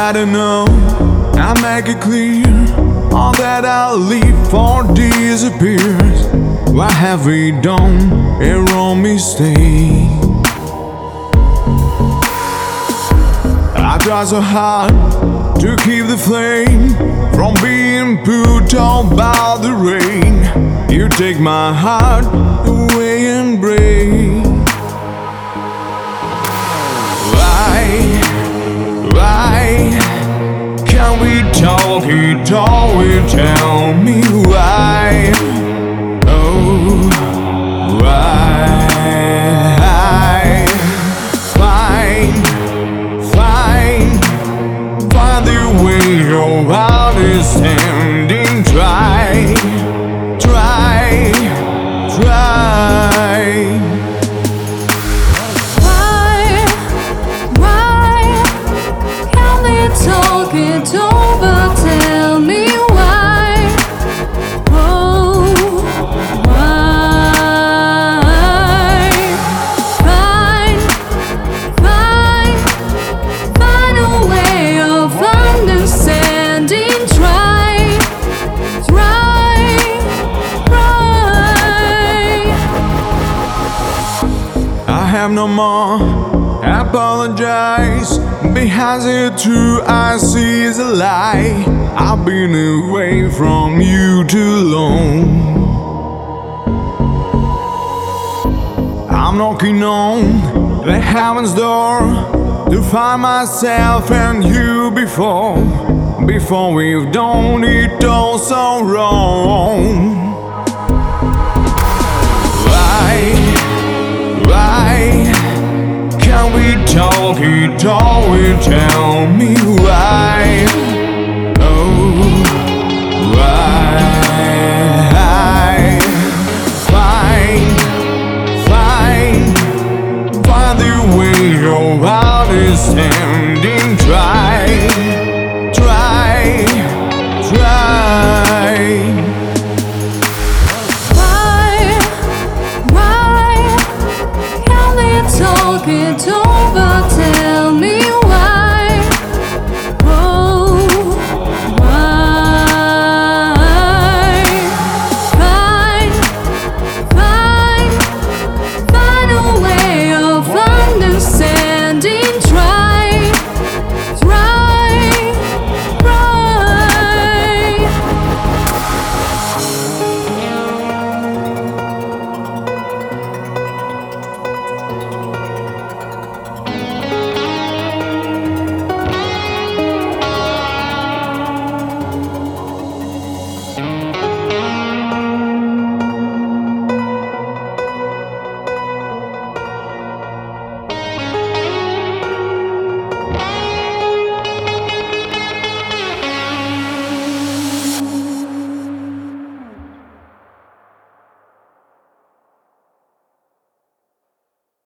try to know, I make it clear, all that I live for disappears. What have we done? A wrong mistake. I try so hard to keep the flame from being put out by the rain. You take my heart away and break. Why can't we talk it all? Tell me why. Oh, why? Find the way of understanding. Try. Talk it over, tell me why. Oh, why? Find a way of understanding. Try. I have no more. Apologize, because it's true, I see is a lie. I've been away from you too long. I'm knocking on the heaven's door to find myself and you before we've done it all so wrong. Why can't we talk it all? Tell me